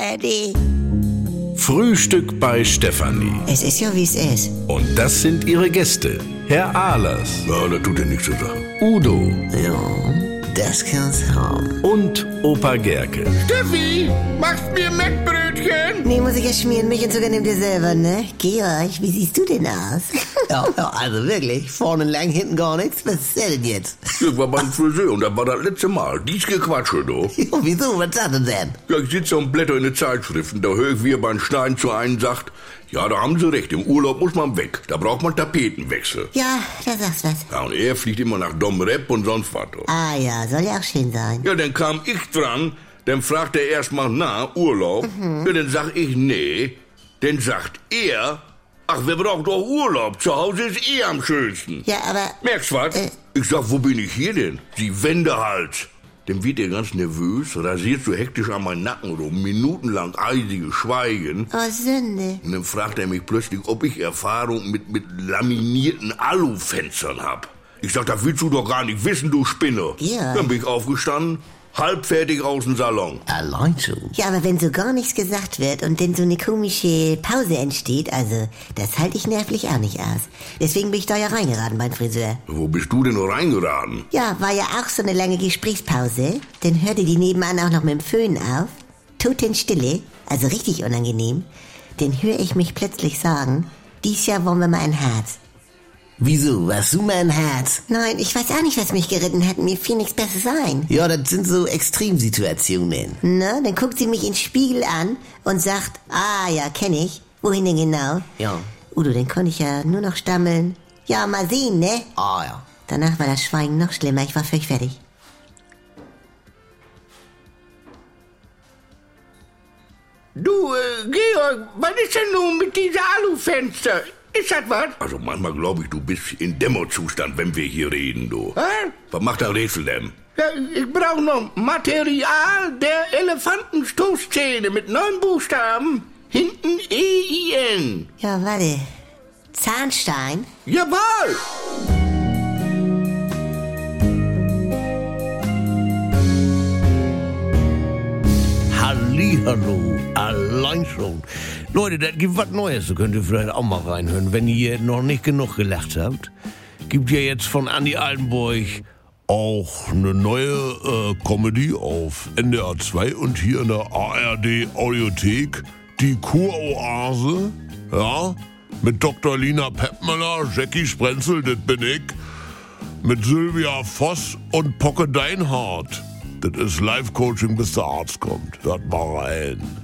ARD. Frühstück bei Stefanie. Es ist ja, wie es ist. Und das sind ihre Gäste. Herr Ahlers. Ja, das tut ja nichts zur Sache. Udo. Ja, das kann's haben. Und Opa Gerke. Steffi, machst mir Mettbrötchen? Nee, muss ich ja schmieren. Mich und sogar nehmt ihr selber, ne? Georg, wie siehst du denn aus? Ja, also wirklich, vorne lang, hinten gar nichts. Was ist denn jetzt? Ich war beim Friseur und das war das letzte Mal. Dies Gequatsche, du. Jo, wieso, was sagt er denn? Ja, ich sitze und blätter in den Zeitschriften. Da höre ich, wie er beim Schneiden zu einem sagt, ja, da haben sie recht, im Urlaub muss man weg. Da braucht man Tapetenwechsel. Ja, da sagst was. Ja, und er fliegt immer nach Dom Rep und sonst was. Du. Ah ja, soll ja auch schön sein. Ja, dann kam ich dran, dann fragt er erstmal nach, Urlaub. Ja, dann sag ich, nee. Dann sagt er, ach, wer braucht doch Urlaub? Zu Hause ist am schönsten. Ja, aber... Merkst was? Ich sag, wo bin ich hier denn? Die Wendehals. Dann wird er ganz nervös, rasiert so hektisch an meinen Nacken rum, minutenlang eisiges Schweigen. Oh, Sünde. Und dann fragt er mich plötzlich, ob ich Erfahrung mit laminierten Alufenstern hab. Ich sag, das willst du doch gar nicht wissen, du Spinne. Ja. Dann bin ich aufgestanden, halbfertig aus dem Salon. Allein schon. Ja, aber wenn so gar nichts gesagt wird und denn so eine komische Pause entsteht, also, das halte ich nervlich auch nicht aus. Deswegen bin ich da ja reingeraten beim Friseur. Wo bist du denn reingeraten? Ja, war ja auch so eine lange Gesprächspause. Dann hörte die nebenan auch noch mit dem Föhn auf. Totenstille, also richtig unangenehm. Dann höre ich mich plötzlich sagen, dies Jahr wollen wir mal ein Herz. Wieso, warst du mal ein Herz? Nein, ich weiß auch nicht, was mich geritten hat. Mir fiel nichts Besseres ein. Ja, das sind so Extremsituationen. Na, dann guckt sie mich in den Spiegel an und sagt, ah ja, kenn ich. Wohin denn genau? Ja. Udo, dann konnte ich ja nur noch stammeln. Ja, mal sehen, ne? Ah ja. Danach war das Schweigen noch schlimmer. Ich war völlig fertig. Du, Georg, was ist denn nun mit diesen Alufenster? Ist das was? Also manchmal glaube ich, du bist in Dämmerzustand, wenn wir hier reden, du. Hä? Was macht der Rätsel denn? Ja, ich brauche noch Material der Elefantenstoßzähne mit 9 Buchstaben. Hinten EIN. Ja, warte. Zahnstein? Jawohl! Hallihallo, allein schon. Leute, das gibt was Neues, da könnt ihr vielleicht auch mal reinhören, wenn ihr noch nicht genug gelacht habt. Gibt ja jetzt von Andi Altenburg auch eine neue Comedy auf NDR 2 und hier in der ARD Audiothek, die Kuroase, ja, mit Dr. Lina Peppmüller, Jackie Sprenzel, das bin ich, mit Sylvia Voss und Pocke Deinhardt. Das ist Live-Coaching, bis der Arzt kommt. Hört mal rein.